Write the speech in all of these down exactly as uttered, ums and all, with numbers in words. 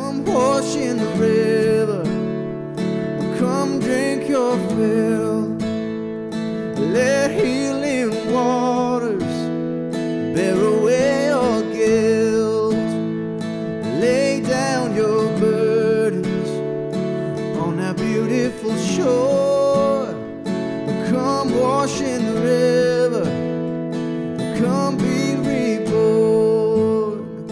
Come wash in the river, come drink your fill. Let healing waters bear away your guilt. Lay down your burdens on that beautiful shore. Come wash in the river, come be reborn.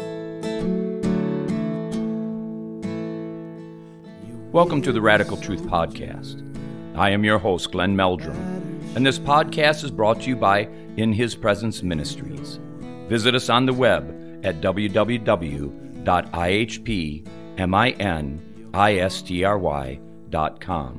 Welcome to the Radical Truth Podcast. I am your host, Glenn Meldrum, and this podcast is brought to you by In His Presence Ministries. Visit us on the web at w w w dot i h p ministry dot com.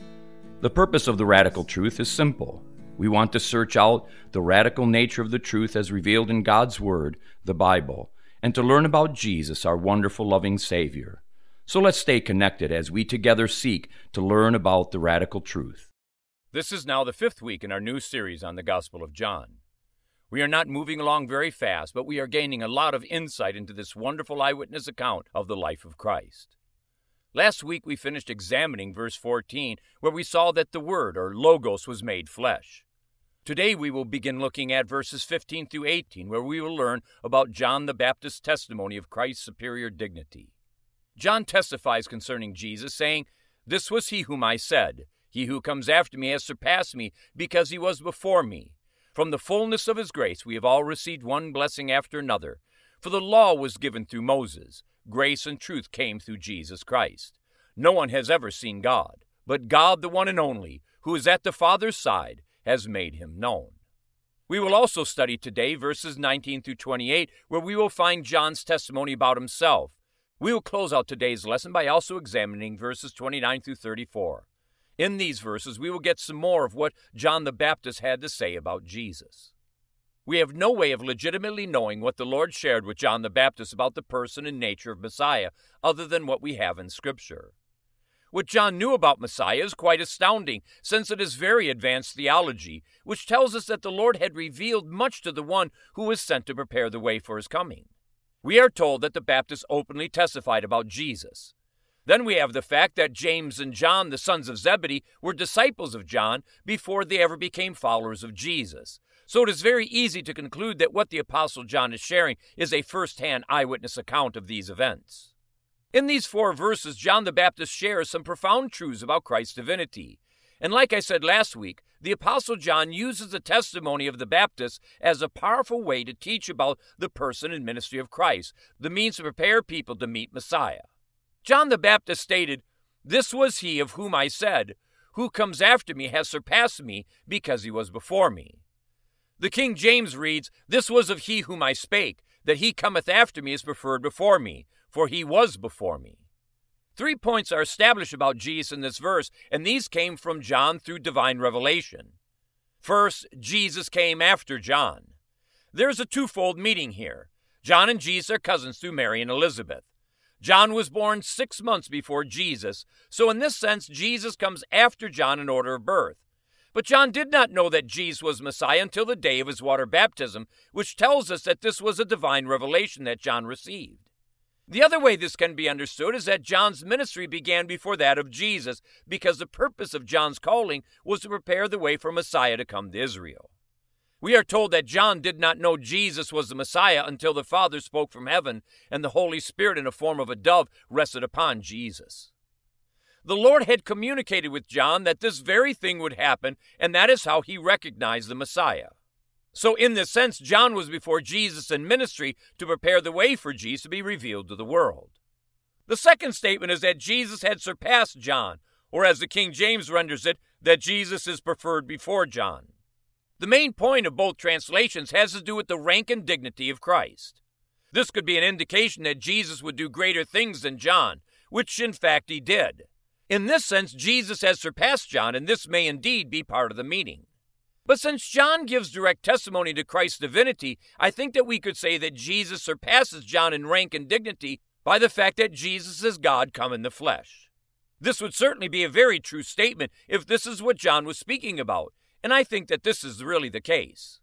The purpose of the Radical Truth is simple. We want to search out the radical nature of the truth as revealed in God's Word, the Bible, and to learn about Jesus, our wonderful, loving Savior. So let's stay connected as we together seek to learn about the radical truth. This is now the fifth week in our new series on the Gospel of John. We are not moving along very fast, but we are gaining a lot of insight into this wonderful eyewitness account of the life of Christ. Last week we finished examining verse fourteen, where we saw that the Word, or Logos, was made flesh. Today we will begin looking at verses fifteen through eighteen, where we will learn about John the Baptist's testimony of Christ's superior dignity. John testifies concerning Jesus, saying, "This was he whom I said, he who comes after me has surpassed me, because he was before me. From the fullness of his grace we have all received one blessing after another. For the law was given through Moses. Grace and truth came through Jesus Christ. No one has ever seen God, but God, the one and only, who is at the Father's side, has made him known." We will also study today verses nineteen through twenty-eight, where we will find John's testimony about himself. We will close out today's lesson by also examining verses twenty-nine through thirty-four. In these verses, we will get some more of what John the Baptist had to say about Jesus. We have no way of legitimately knowing what the Lord shared with John the Baptist about the person and nature of Messiah, other than what we have in Scripture. What John knew about Messiah is quite astounding, since it is very advanced theology, which tells us that the Lord had revealed much to the one who was sent to prepare the way for his coming. We are told that the Baptist openly testified about Jesus. Then we have the fact that James and John, the sons of Zebedee, were disciples of John before they ever became followers of Jesus. So it is very easy to conclude that what the Apostle John is sharing is a first-hand eyewitness account of these events. In these four verses, John the Baptist shares some profound truths about Christ's divinity. And like I said last week, the Apostle John uses the testimony of the Baptist as a powerful way to teach about the person and ministry of Christ, the means to prepare people to meet Messiah. John the Baptist stated, "This was he of whom I said, who comes after me has surpassed me, because he was before me." The King James reads, "This was of he whom I spake, that he cometh after me is preferred before me, for he was before me." Three points are established about Jesus in this verse, and these came from John through divine revelation. First, Jesus came after John. There's a twofold meaning here. John and Jesus are cousins through Mary and Elizabeth. John was born six months before Jesus, so in this sense, Jesus comes after John in order of birth. But John did not know that Jesus was Messiah until the day of his water baptism, which tells us that this was a divine revelation that John received. The other way this can be understood is that John's ministry began before that of Jesus, because the purpose of John's calling was to prepare the way for Messiah to come to Israel. We are told that John did not know Jesus was the Messiah until the Father spoke from heaven and the Holy Spirit in the form of a dove rested upon Jesus. The Lord had communicated with John that this very thing would happen, and that is how he recognized the Messiah. So in this sense, John was before Jesus in ministry to prepare the way for Jesus to be revealed to the world. The second statement is that Jesus had surpassed John, or as the King James renders it, that Jesus is preferred before John. The main point of both translations has to do with the rank and dignity of Christ. This could be an indication that Jesus would do greater things than John, which in fact he did. In this sense, Jesus has surpassed John, and this may indeed be part of the meaning. But since John gives direct testimony to Christ's divinity, I think that we could say that Jesus surpasses John in rank and dignity by the fact that Jesus is God come in the flesh. This would certainly be a very true statement if this is what John was speaking about, and I think that this is really the case.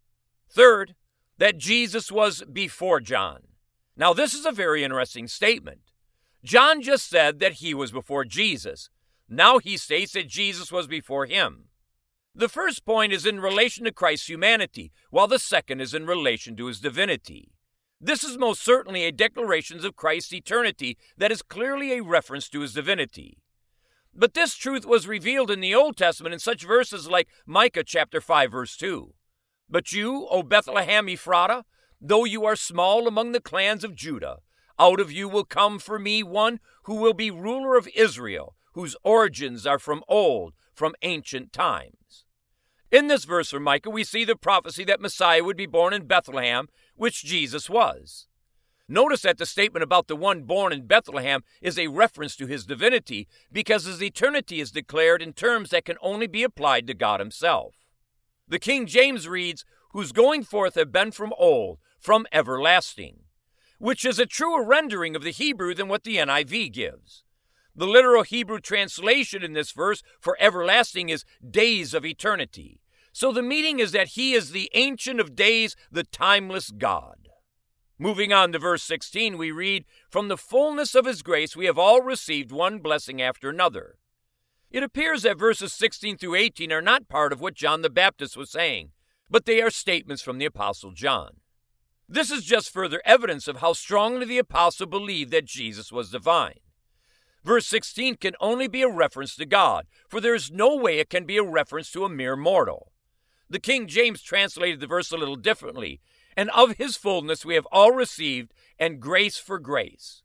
Third, that Jesus was before John. Now this is a very interesting statement. John just said that he was before Jesus. Now he states that Jesus was before him. The first point is in relation to Christ's humanity, while the second is in relation to his divinity. This is most certainly a declaration of Christ's eternity that is clearly a reference to his divinity. But this truth was revealed in the Old Testament in such verses like Micah chapter five, verse two. But you, O Bethlehem Ephratah, though you are small among the clans of Judah, out of you will come for me one who will be ruler of Israel, whose origins are from old, from ancient times. In this verse from Micah, we see the prophecy that Messiah would be born in Bethlehem, which Jesus was. Notice that the statement about the one born in Bethlehem is a reference to his divinity, because his eternity is declared in terms that can only be applied to God himself. The King James reads, whose going forth have been from old, from everlasting, which is a truer rendering of the Hebrew than what the N I V gives. The literal Hebrew translation in this verse for everlasting is days of eternity. So the meaning is that he is the Ancient of Days, the timeless God. Moving on to verse sixteen, we read, from the fullness of his grace we have all received one blessing after another. It appears that verses sixteen through eighteen are not part of what John the Baptist was saying, but they are statements from the Apostle John. This is just further evidence of how strongly the apostle believed that Jesus was divine. Verse sixteen can only be a reference to God, for there is no way it can be a reference to a mere mortal. The King James translated the verse a little differently, and of his fullness we have all received, and grace for grace.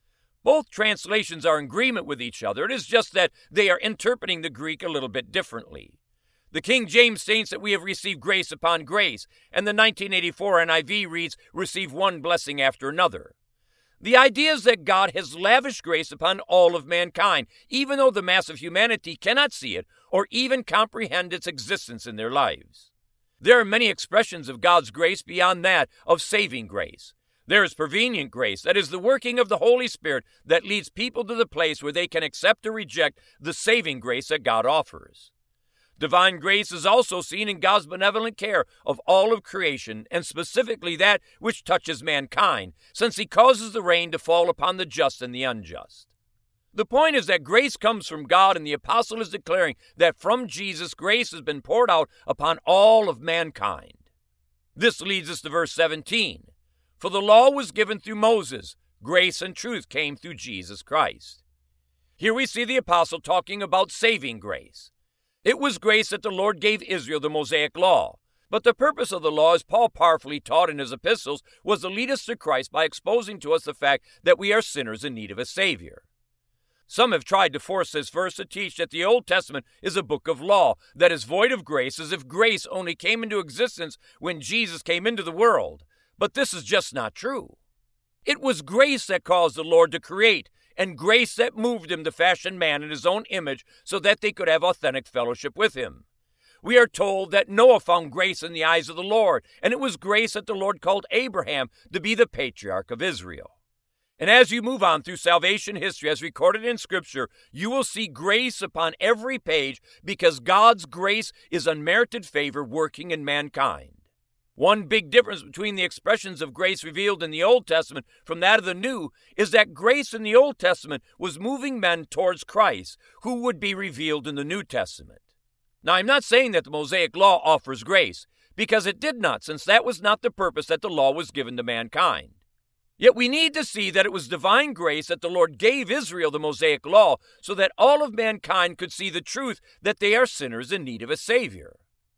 Both translations are in agreement with each other. It is just that they are interpreting the Greek a little bit differently. The King James states that we have received grace upon grace, and the nineteen eighty-four N I V reads, receive one blessing after another. The idea is that God has lavished grace upon all of mankind, even though the mass of humanity cannot see it or even comprehend its existence in their lives. There are many expressions of God's grace beyond that of saving grace. There is prevenient grace, that is the working of the Holy Spirit that leads people to the place where they can accept or reject the saving grace that God offers. Divine grace is also seen in God's benevolent care of all of creation, and specifically that which touches mankind, since he causes the rain to fall upon the just and the unjust. The point is that grace comes from God, and the apostle is declaring that from Jesus grace has been poured out upon all of mankind. This leads us to verse seventeen. For the law was given through Moses, grace and truth came through Jesus Christ. Here we see the apostle talking about saving grace. It was grace that the Lord gave Israel the Mosaic law. But the purpose of the law, as Paul powerfully taught in his epistles, was to lead us to Christ by exposing to us the fact that we are sinners in need of a Savior. Some have tried to force this verse to teach that the Old Testament is a book of law that is void of grace, as if grace only came into existence when Jesus came into the world. But this is just not true. It was grace that caused the Lord to create, and grace that moved him to fashion man in his own image so that they could have authentic fellowship with him. We are told that Noah found grace in the eyes of the Lord, and it was grace that the Lord called Abraham to be the patriarch of Israel. And as you move on through salvation history as recorded in Scripture, you will see grace upon every page because God's grace is unmerited favor working in mankind. One big difference between the expressions of grace revealed in the Old Testament from that of the New is that grace in the Old Testament was moving men towards Christ, who would be revealed in the New Testament. Now, I'm not saying that the Mosaic Law offers grace, because it did not, since that was not the purpose that the law was given to mankind. Yet we need to see that it was divine grace that the Lord gave Israel the Mosaic Law so that all of mankind could see the truth that they are sinners in need of a Savior.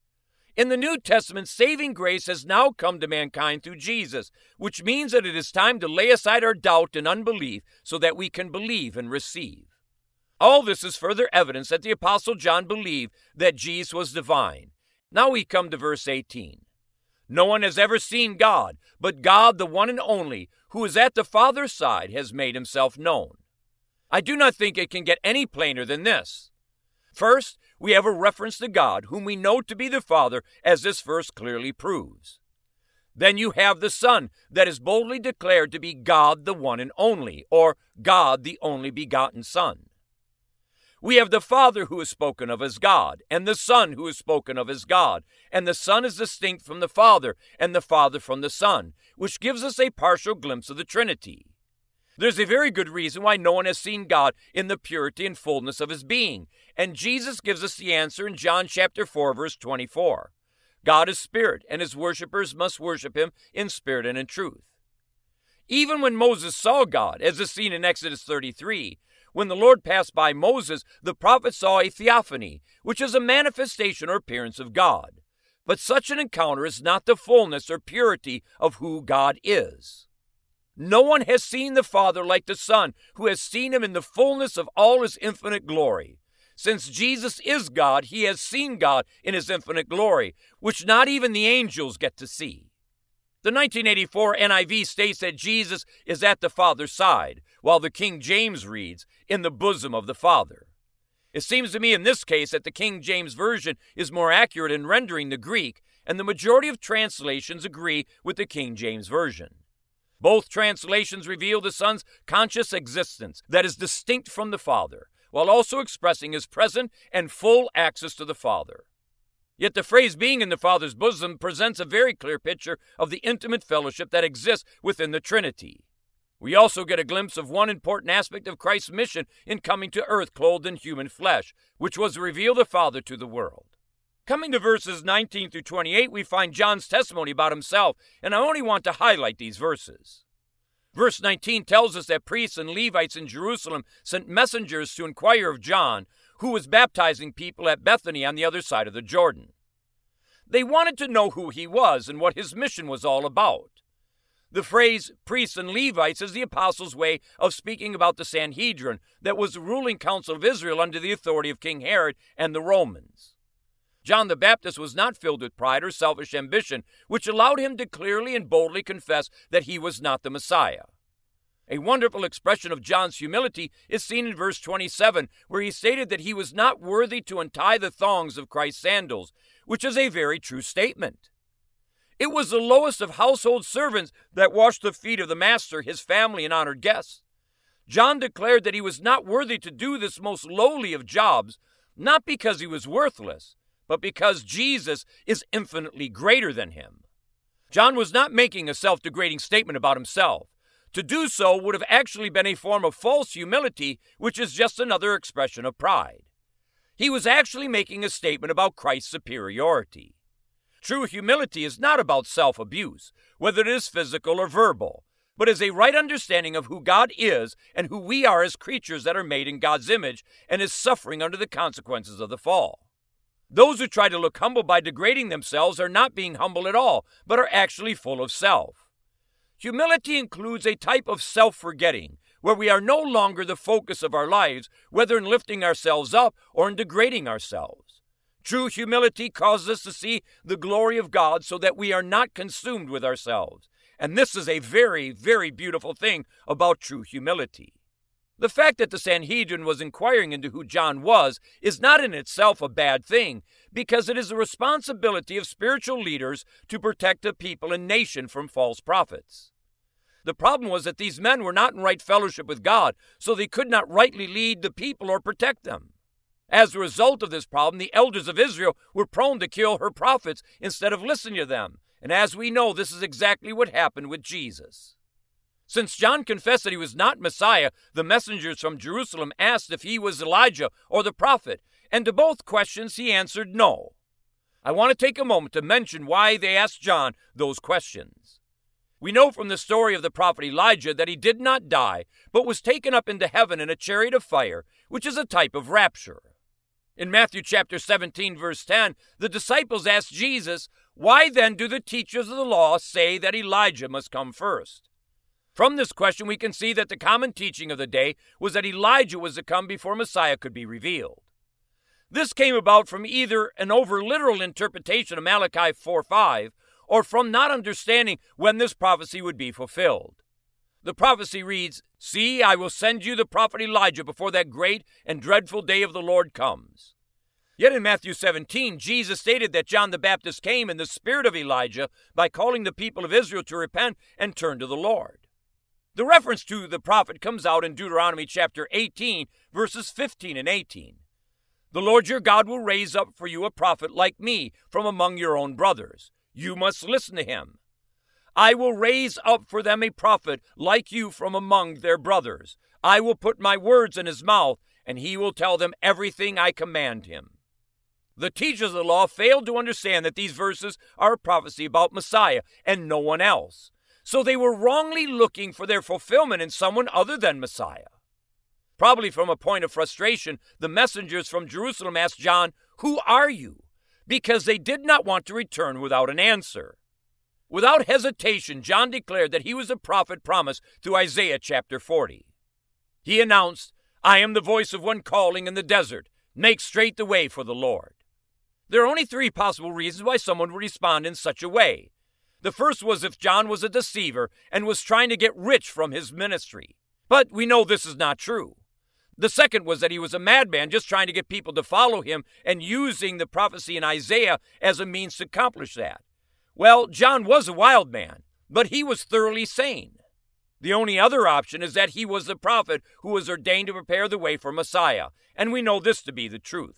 In the New Testament, saving grace has now come to mankind through Jesus, which means that it is time to lay aside our doubt and unbelief so that we can believe and receive. All this is further evidence that the Apostle John believed that Jesus was divine. Now we come to verse eighteen. No one has ever seen God, but God, the one and only, who is at the Father's side, has made himself known. I do not think it can get any plainer than this. First, we have a reference to God, whom we know to be the Father, as this verse clearly proves. Then you have the Son, that is boldly declared to be God the one and only, or God the only begotten Son. We have the Father who is spoken of as God, and the Son who is spoken of as God, and the Son is distinct from the Father, and the Father from the Son, which gives us a partial glimpse of the Trinity. There's a very good reason why no one has seen God in the purity and fullness of his being, and Jesus gives us the answer in John chapter four, verse twenty-four. God is spirit, and his worshipers must worship him in spirit and in truth. Even when Moses saw God, as is seen in Exodus thirty-three, when the Lord passed by Moses, the prophet saw a theophany, which is a manifestation or appearance of God. But such an encounter is not the fullness or purity of who God is. No one has seen the Father like the Son, who has seen him in the fullness of all his infinite glory. Since Jesus is God, he has seen God in his infinite glory, which not even the angels get to see. The nineteen eighty-four N I V states that Jesus is at the Father's side, while the King James reads, in the bosom of the Father. It seems to me in this case that the King James Version is more accurate in rendering the Greek, and the majority of translations agree with the King James Version. Both translations reveal the Son's conscious existence that is distinct from the Father, while also expressing his present and full access to the Father. Yet the phrase being in the Father's bosom presents a very clear picture of the intimate fellowship that exists within the Trinity. We also get a glimpse of one important aspect of Christ's mission in coming to earth clothed in human flesh, which was to reveal the Father to the world. Coming to verses nineteen through twenty-eight, we find John's testimony about himself, and I only want to highlight these verses. Verse nineteen tells us that priests and Levites in Jerusalem sent messengers to inquire of John, who was baptizing people at Bethany on the other side of the Jordan. They wanted to know who he was and what his mission was all about. The phrase priests and Levites is the apostles' way of speaking about the Sanhedrin, that was the ruling council of Israel under the authority of King Herod and the Romans. John the Baptist was not filled with pride or selfish ambition, which allowed him to clearly and boldly confess that he was not the Messiah. A wonderful expression of John's humility is seen in verse twenty-seven, where he stated that he was not worthy to untie the thongs of Christ's sandals, which is a very true statement. It was the lowest of household servants that washed the feet of the Master, his family, and honored guests. John declared that he was not worthy to do this most lowly of jobs, not because he was worthless, but because Jesus is infinitely greater than him. John was not making a self-degrading statement about himself. To do so would have actually been a form of false humility, which is just another expression of pride. He was actually making a statement about Christ's superiority. True humility is not about self-abuse, whether it is physical or verbal, but is a right understanding of who God is and who we are as creatures that are made in God's image and is suffering under the consequences of the fall. Those who try to look humble by degrading themselves are not being humble at all, but are actually full of self. Humility includes a type of self-forgetting, where we are no longer the focus of our lives, whether in lifting ourselves up or in degrading ourselves. True humility causes us to see the glory of God so that we are not consumed with ourselves. And this is a very, very beautiful thing about true humility. The fact that the Sanhedrin was inquiring into who John was is not in itself a bad thing, because it is the responsibility of spiritual leaders to protect the people and nation from false prophets. The problem was that these men were not in right fellowship with God, so they could not rightly lead the people or protect them. As a result of this problem, the elders of Israel were prone to kill her prophets instead of listening to them. And as we know, this is exactly what happened with Jesus. Since John confessed that he was not Messiah, the messengers from Jerusalem asked if he was Elijah or the prophet, and to both questions he answered no. I want to take a moment to mention why they asked John those questions. We know from the story of the prophet Elijah that he did not die, but was taken up into heaven in a chariot of fire, which is a type of rapture. In Matthew chapter seventeen, verse ten, the disciples asked Jesus, "Why then do the teachers of the law say that Elijah must come first?" From this question, we can see that the common teaching of the day was that Elijah was to come before Messiah could be revealed. This came about from either an over-literal interpretation of Malachi four five, or from not understanding when this prophecy would be fulfilled. The prophecy reads, "See, I will send you the prophet Elijah before that great and dreadful day of the Lord comes." Yet in Matthew seventeen, Jesus stated that John the Baptist came in the spirit of Elijah by calling the people of Israel to repent and turn to the Lord. The reference to the prophet comes out in Deuteronomy chapter eighteen, verses fifteen and eighteen. "The Lord your God will raise up for you a prophet like me from among your own brothers. You must listen to him. I will raise up for them a prophet like you from among their brothers. I will put my words in his mouth, and he will tell them everything I command him. The teachers of the law failed to understand that these verses are a prophecy about Messiah and no one else. So they were wrongly looking for their fulfillment in someone other than Messiah. Probably from a point of frustration, the messengers from Jerusalem asked John, "Who are you?" because they did not want to return without an answer. Without hesitation, John declared that he was the prophet promised through Isaiah chapter forty. He announced, "I am the voice of one calling in the desert, make straight the way for the Lord." There are only three possible reasons why someone would respond in such a way. The first was if John was a deceiver and was trying to get rich from his ministry. But we know this is not true. The second was that he was a madman just trying to get people to follow him and using the prophecy in Isaiah as a means to accomplish that. Well, John was a wild man, but he was thoroughly sane. The only other option is that he was the prophet who was ordained to prepare the way for Messiah, and we know this to be the truth.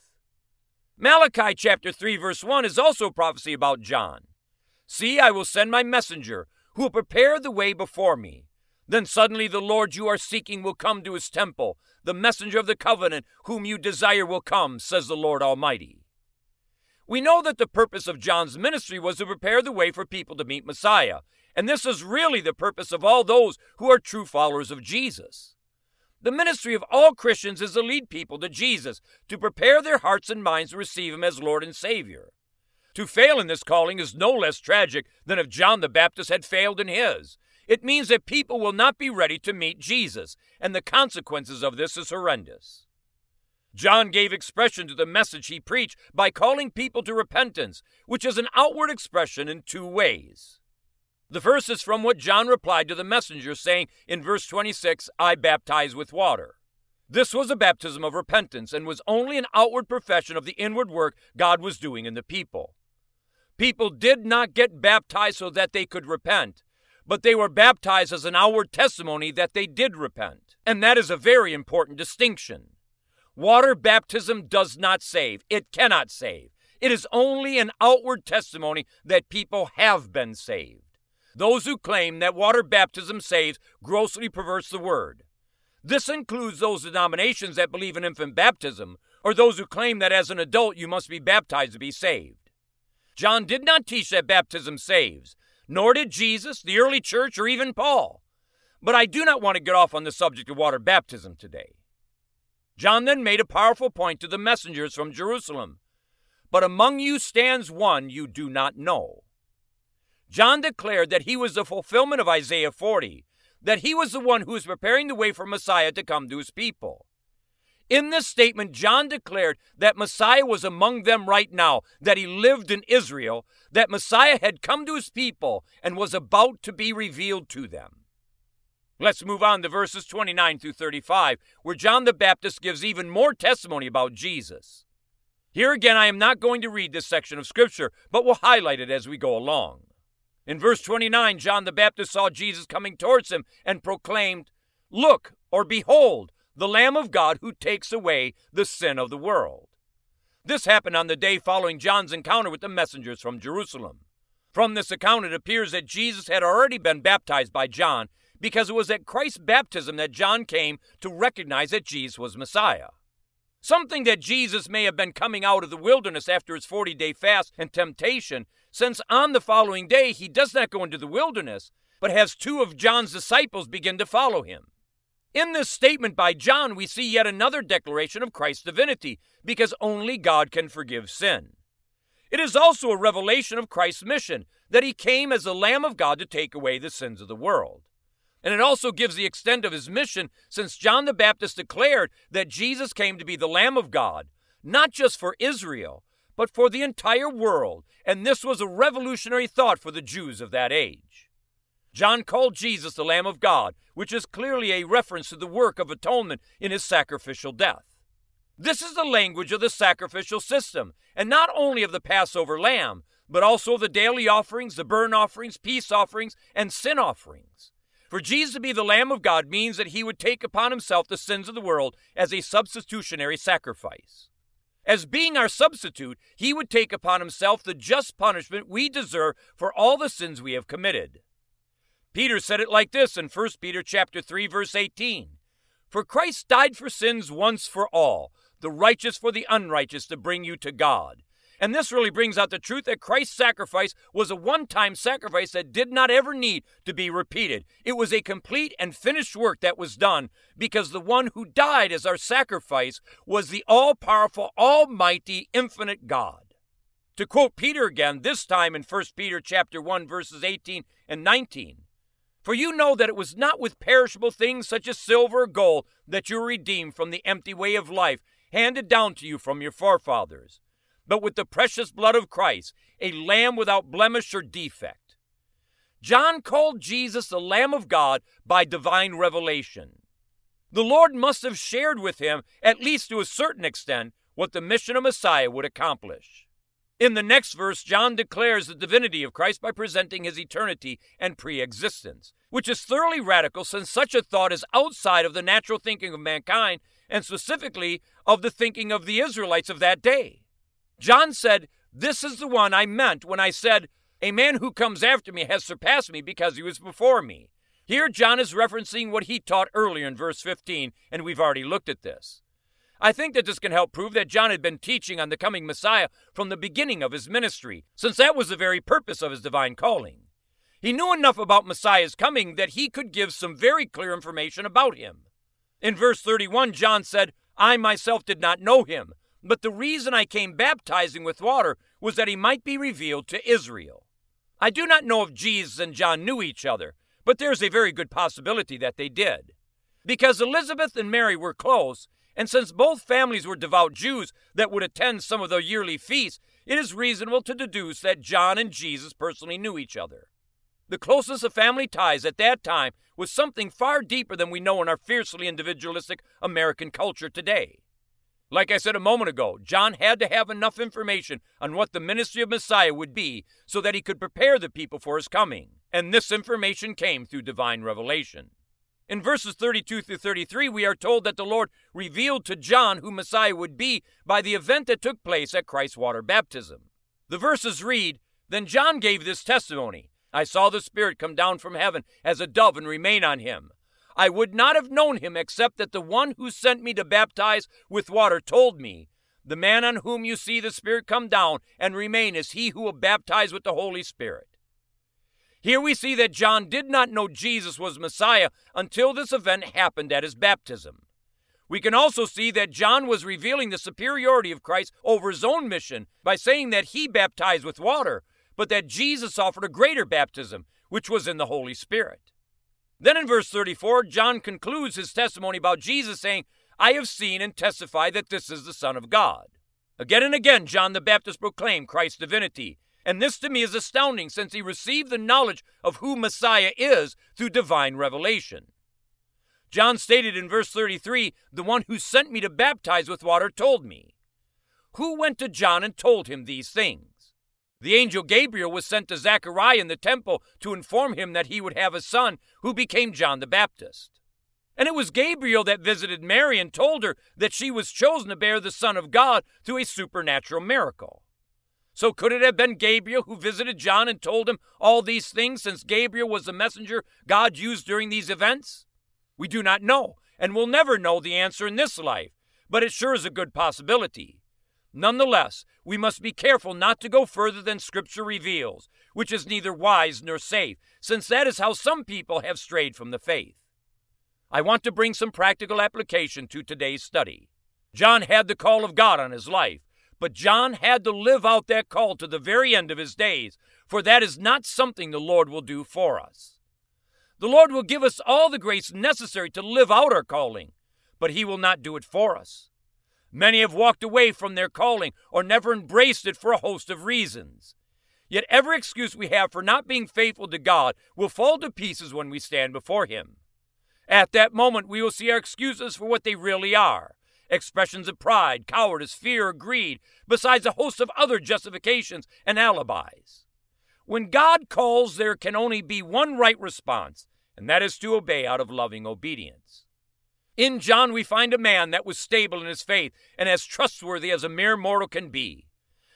Malachi chapter three verse one is also a prophecy about John. "See, I will send my messenger, who will prepare the way before me. Then suddenly the Lord you are seeking will come to his temple. The messenger of the covenant whom you desire will come, says the Lord Almighty." We know that the purpose of John's ministry was to prepare the way for people to meet Messiah, and this is really the purpose of all those who are true followers of Jesus. The ministry of all Christians is to lead people to Jesus, to prepare their hearts and minds to receive him as Lord and Savior. To fail in this calling is no less tragic than if John the Baptist had failed in his. It means that people will not be ready to meet Jesus, and the consequences of this is horrendous. John gave expression to the message he preached by calling people to repentance, which is an outward expression in two ways. The first is from what John replied to the messenger, saying in verse twenty-six, "I baptize with water." This was a baptism of repentance and was only an outward profession of the inward work God was doing in the people. People did not get baptized so that they could repent, but they were baptized as an outward testimony that they did repent. And that is a very important distinction. Water baptism does not save. It cannot save. It is only an outward testimony that people have been saved. Those who claim that water baptism saves grossly perverts the word. This includes those denominations that believe in infant baptism, or those who claim that as an adult you must be baptized to be saved. John did not teach that baptism saves, nor did Jesus, the early church, or even Paul. But I do not want to get off on the subject of water baptism today. John then made a powerful point to the messengers from Jerusalem. "But among you stands one you do not know." John declared that he was the fulfillment of Isaiah forty, that he was the one who was preparing the way for Messiah to come to his people. In this statement, John declared that Messiah was among them right now, that he lived in Israel, that Messiah had come to his people and was about to be revealed to them. Let's move on to verses twenty-nine through thirty-five, where John the Baptist gives even more testimony about Jesus. Here again, I am not going to read this section of Scripture, but will highlight it as we go along. In verse twenty-nine, John the Baptist saw Jesus coming towards him and proclaimed, "Look," or "Behold, the Lamb of God who takes away the sin of the world." This happened on the day following John's encounter with the messengers from Jerusalem. From this account, it appears that Jesus had already been baptized by John, because it was at Christ's baptism that John came to recognize that Jesus was Messiah. Something that Jesus may have been coming out of the wilderness after his forty-day fast and temptation, since on the following day he does not go into the wilderness, but has two of John's disciples begin to follow him. In this statement by John, we see yet another declaration of Christ's divinity, because only God can forgive sin. It is also a revelation of Christ's mission, that he came as the Lamb of God to take away the sins of the world. And it also gives the extent of his mission, since John the Baptist declared that Jesus came to be the Lamb of God, not just for Israel, but for the entire world, and this was a revolutionary thought for the Jews of that age. John called Jesus the Lamb of God, which is clearly a reference to the work of atonement in his sacrificial death. This is the language of the sacrificial system, and not only of the Passover lamb, but also the daily offerings, the burnt offerings, peace offerings, and sin offerings. For Jesus to be the Lamb of God means that he would take upon himself the sins of the world as a substitutionary sacrifice. As being our substitute, he would take upon himself the just punishment we deserve for all the sins we have committed. Peter said it like this in First Peter chapter three, verse eighteen. For Christ died for sins once for all, the righteous for the unrighteous, to bring you to God. And this really brings out the truth that Christ's sacrifice was a one-time sacrifice that did not ever need to be repeated. It was a complete and finished work that was done because the one who died as our sacrifice was the all-powerful, almighty, infinite God. To quote Peter again, this time in First Peter chapter one, verses eighteen and nineteen, for you know that it was not with perishable things such as silver or gold that you were redeemed from the empty way of life handed down to you from your forefathers, but with the precious blood of Christ, a lamb without blemish or defect. John called Jesus the Lamb of God by divine revelation. The Lord must have shared with him, at least to a certain extent, what the mission of Messiah would accomplish. In the next verse, John declares the divinity of Christ by presenting his eternity and pre-existence, which is thoroughly radical since such a thought is outside of the natural thinking of mankind and specifically of the thinking of the Israelites of that day. John said, "This is the one I meant when I said, a man who comes after me has surpassed me because he was before me." Here John is referencing what he taught earlier in verse fifteen, and we've already looked at this. I think that this can help prove that John had been teaching on the coming Messiah from the beginning of his ministry, since that was the very purpose of his divine calling. He knew enough about Messiah's coming that he could give some very clear information about him. In verse thirty-one, John said, "I myself did not know him, but the reason I came baptizing with water was that he might be revealed to Israel." I do not know if Jesus and John knew each other, but there's a very good possibility that they did. Because Elizabeth and Mary were close, and since both families were devout Jews that would attend some of the yearly feasts, it is reasonable to deduce that John and Jesus personally knew each other. The closest of family ties at that time was something far deeper than we know in our fiercely individualistic American culture today. Like I said a moment ago, John had to have enough information on what the ministry of Messiah would be so that he could prepare the people for his coming, and this information came through divine revelation. In verses thirty-two through thirty-three, we are told that the Lord revealed to John who Messiah would be by the event that took place at Christ's water baptism. The verses read, "Then John gave this testimony, I saw the Spirit come down from heaven as a dove and remain on him. I would not have known him except that the one who sent me to baptize with water told me, the man on whom you see the Spirit come down and remain is he who will baptize with the Holy Spirit." Here we see that John did not know Jesus was Messiah until this event happened at his baptism. We can also see that John was revealing the superiority of Christ over his own mission by saying that he baptized with water, but that Jesus offered a greater baptism, which was in the Holy Spirit. Then in verse thirty-four, John concludes his testimony about Jesus saying, "I have seen and testify that this is the Son of God." Again and again, John the Baptist proclaimed Christ's divinity. And this to me is astounding since he received the knowledge of who Messiah is through divine revelation. John stated in verse thirty-three, "The one who sent me to baptize with water told me." Who went to John and told him these things? The angel Gabriel was sent to Zechariah in the temple to inform him that he would have a son who became John the Baptist. And it was Gabriel that visited Mary and told her that she was chosen to bear the Son of God through a supernatural miracle. So could it have been Gabriel who visited John and told him all these things, since Gabriel was the messenger God used during these events? We do not know, and will never know the answer in this life, but it sure is a good possibility. Nonetheless, we must be careful not to go further than Scripture reveals, which is neither wise nor safe, since that is how some people have strayed from the faith. I want to bring some practical application to today's study. John had the call of God on his life, but John had to live out that call to the very end of his days, for that is not something the Lord will do for us. The Lord will give us all the grace necessary to live out our calling, but he will not do it for us. Many have walked away from their calling or never embraced it for a host of reasons. Yet every excuse we have for not being faithful to God will fall to pieces when we stand before him. At that moment, we will see our excuses for what they really are. Expressions of pride, cowardice, fear, or greed, besides a host of other justifications and alibis. When God calls, there can only be one right response, and that is to obey out of loving obedience. In John, we find a man that was stable in his faith and as trustworthy as a mere mortal can be.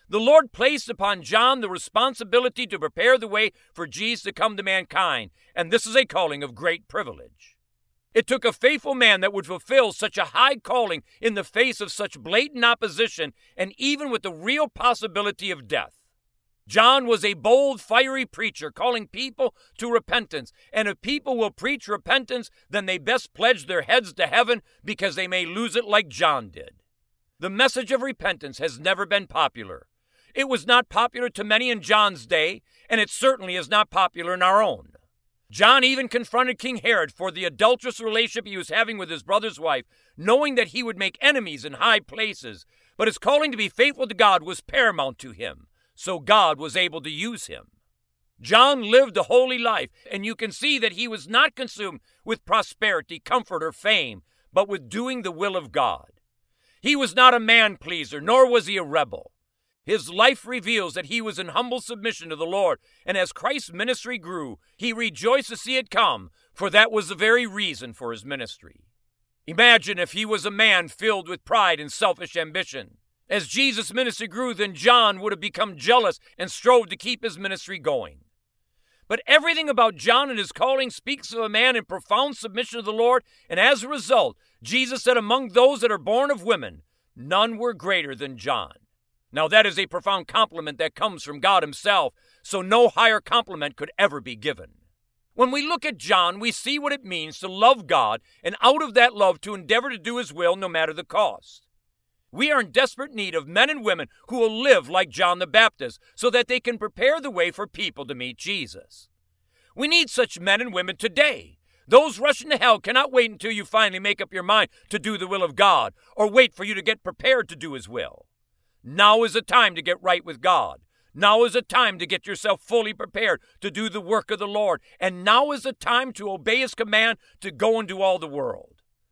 The Lord placed upon John the responsibility to prepare the way for Jesus to come to mankind, and this is a calling of great privilege. It took a faithful man that would fulfill such a high calling in the face of such blatant opposition and even with the real possibility of death. John was a bold, fiery preacher calling people to repentance, and if people will preach repentance, then they best pledge their heads to heaven because they may lose it like John did. The message of repentance has never been popular. It was not popular to many in John's day, and it certainly is not popular in our own. John even confronted King Herod for the adulterous relationship he was having with his brother's wife, knowing that he would make enemies in high places, but his calling to be faithful to God was paramount to him, so God was able to use him. John lived a holy life, and you can see that he was not consumed with prosperity, comfort, or fame, but with doing the will of God. He was not a man-pleaser, nor was he a rebel. His life reveals that he was in humble submission to the Lord, and as Christ's ministry grew, he rejoiced to see it come, for that was the very reason for his ministry. Imagine if he was a man filled with pride and selfish ambition. As Jesus' ministry grew, then John would have become jealous and strove to keep his ministry going. But everything about John and his calling speaks of a man in profound submission to the Lord, and as a result, Jesus said, among those that are born of women, none were greater than John. Now that is a profound compliment that comes from God himself, so no higher compliment could ever be given. When we look at John, we see what it means to love God, and out of that love to endeavor to do his will no matter the cost. We are in desperate need of men and women who will live like John the Baptist so that they can prepare the way for people to meet Jesus. We need such men and women today. Those rushing to hell cannot wait until you finally make up your mind to do the will of God, or wait for you to get prepared to do his will. Now is the time to get right with God. Now is the time to get yourself fully prepared to do the work of the Lord. And now is the time to obey his command to go into all the world.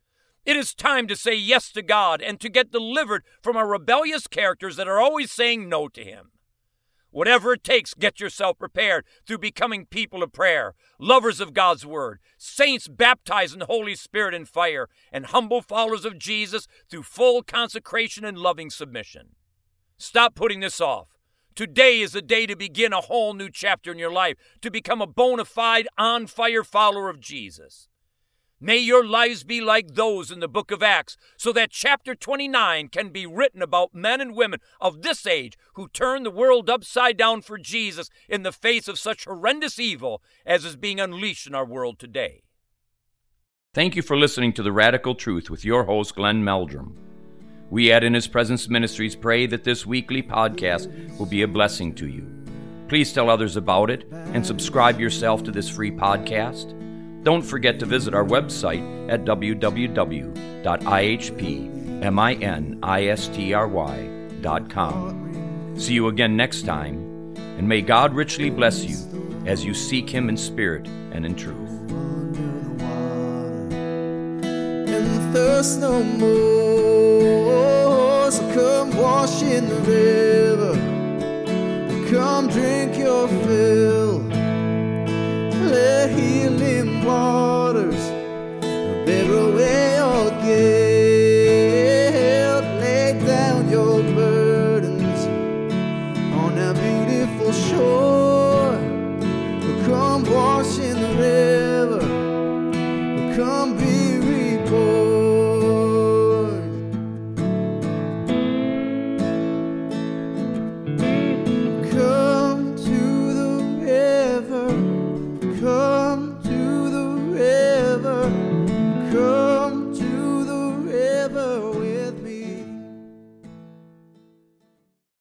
It is time to say yes to God and to get delivered from our rebellious characters that are always saying no to him. Whatever it takes, get yourself prepared through becoming people of prayer, lovers of God's word, saints baptized in the Holy Spirit and fire, and humble followers of Jesus through full consecration and loving submission. Stop putting this off. Today is the day to begin a whole new chapter in your life, to become a bona fide, on-fire follower of Jesus. May your lives be like those in the book of Acts, so that chapter twenty-nine can be written about men and women of this age who turn the world upside down for Jesus in the face of such horrendous evil as is being unleashed in our world today. Thank you for listening to The Radical Truth with your host, Glenn Meldrum. We at In His Presence Ministries pray that this weekly podcast will be a blessing to you. Please tell others about it and subscribe yourself to this free podcast. Don't forget to visit our website at w w w dot i h p ministry dot com. See you again next time, and may God richly bless you as you seek him in spirit and in truth. And thirst no more, so come wash in the river, come drink your fill. Let healing waters bear away